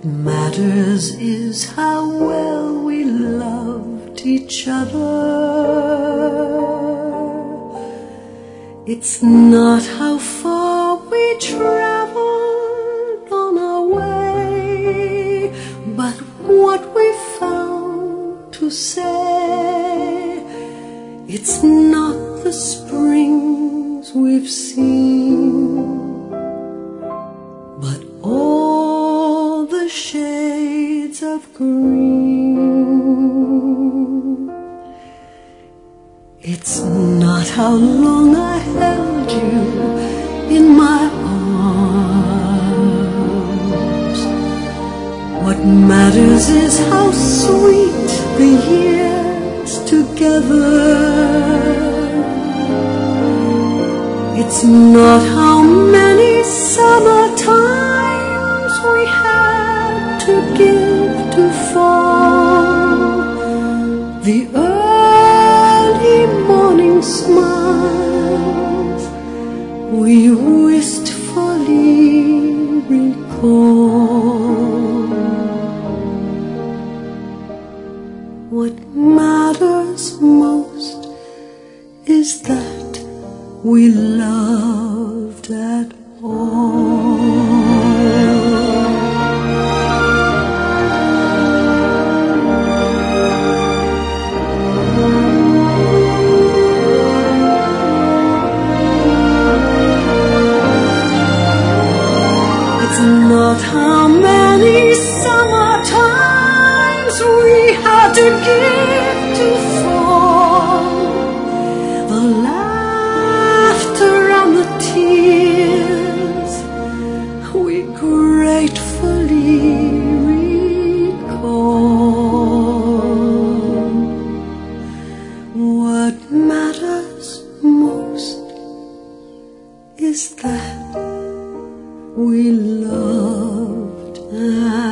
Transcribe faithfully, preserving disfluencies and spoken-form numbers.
What matters is how well we loved each other. It's not how far we traveled on our way, but what we found to say. It's not the springs we've seen, but all the shades of green. It's not how long I held you in my arms. What matters is how sweet the years together. It's not how many summer times we had to give to fall. The early morning smiles we wistfully recall. What matters most is that we loved at all. It's not how many summer times we had to give to fall. The laughter and the tears we gratefully recall. What matters most is that we loved.